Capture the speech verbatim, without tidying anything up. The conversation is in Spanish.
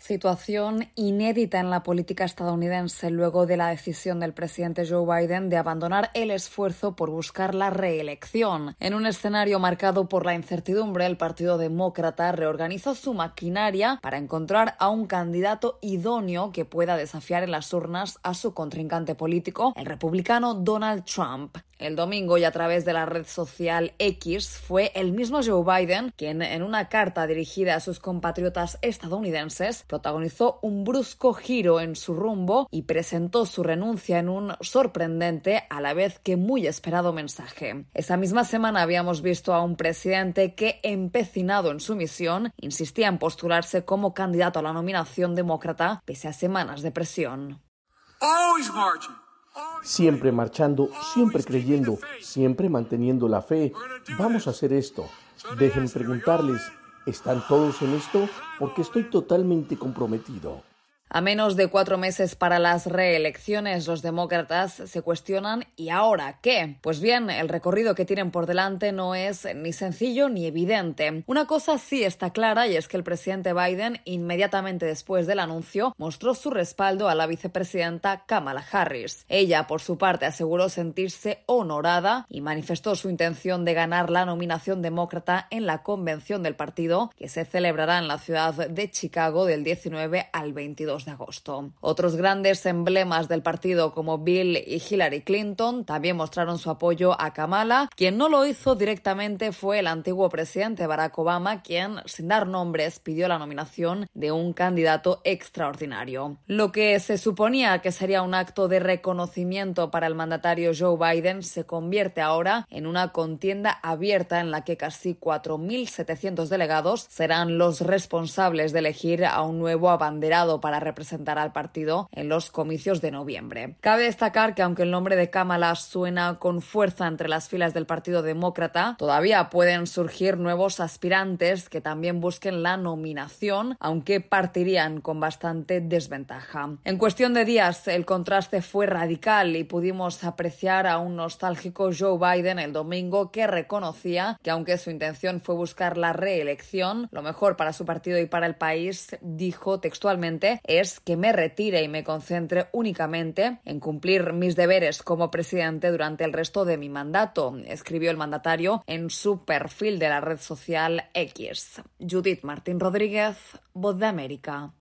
Situación inédita en la política estadounidense luego de la decisión del presidente Joe Biden de abandonar el esfuerzo por buscar la reelección. En un escenario marcado por la incertidumbre, el Partido Demócrata reorganizó su maquinaria para encontrar a un candidato idóneo que pueda desafiar en las urnas a su contrincante político, el republicano Donald Trump. El domingo, y a través de la red social X, fue el mismo Joe Biden quien, en una carta dirigida a sus compatriotas estadounidenses, protagonizó un brusco giro en su rumbo y presentó su renuncia en un sorprendente, a la vez que muy esperado mensaje. Esa misma semana habíamos visto a un presidente que, empecinado en su misión, insistía en postularse como candidato a la nominación demócrata pese a semanas de presión. Always marching. Siempre marchando, siempre creyendo, siempre manteniendo la fe. Vamos a hacer esto. Dejen preguntarles, ¿están todos en esto? Porque estoy totalmente comprometido. A menos de cuatro meses para las reelecciones, los demócratas se cuestionan ¿y ahora qué? Pues bien, el recorrido que tienen por delante no es ni sencillo ni evidente. Una cosa sí está clara, y es que el presidente Biden, inmediatamente después del anuncio, mostró su respaldo a la vicepresidenta Kamala Harris. Ella, por su parte, aseguró sentirse honorada y manifestó su intención de ganar la nominación demócrata en la convención del partido, que se celebrará en la ciudad de Chicago del diecinueve al veintidós de agosto. Otros grandes emblemas del partido como Bill y Hillary Clinton también mostraron su apoyo a Kamala. Quien no lo hizo directamente fue el antiguo presidente Barack Obama, quien, sin dar nombres, pidió la nominación de un candidato extraordinario. Lo que se suponía que sería un acto de reconocimiento para el mandatario Joe Biden se convierte ahora en una contienda abierta en la que casi cuatro mil setecientos delegados serán los responsables de elegir a un nuevo abanderado para representar al partido en los comicios de noviembre. Cabe destacar que aunque el nombre de Kamala suena con fuerza entre las filas del Partido Demócrata, todavía pueden surgir nuevos aspirantes que también busquen la nominación, aunque partirían con bastante desventaja. En cuestión de días, el contraste fue radical y pudimos apreciar a un nostálgico Joe Biden el domingo que reconocía que aunque su intención fue buscar la reelección, lo mejor para su partido y para el país, dijo textualmente, es que me retire y me concentre únicamente en cumplir mis deberes como presidente durante el resto de mi mandato, escribió el mandatario en su perfil de la red social X. Judith Martín Rodríguez, Voz de América.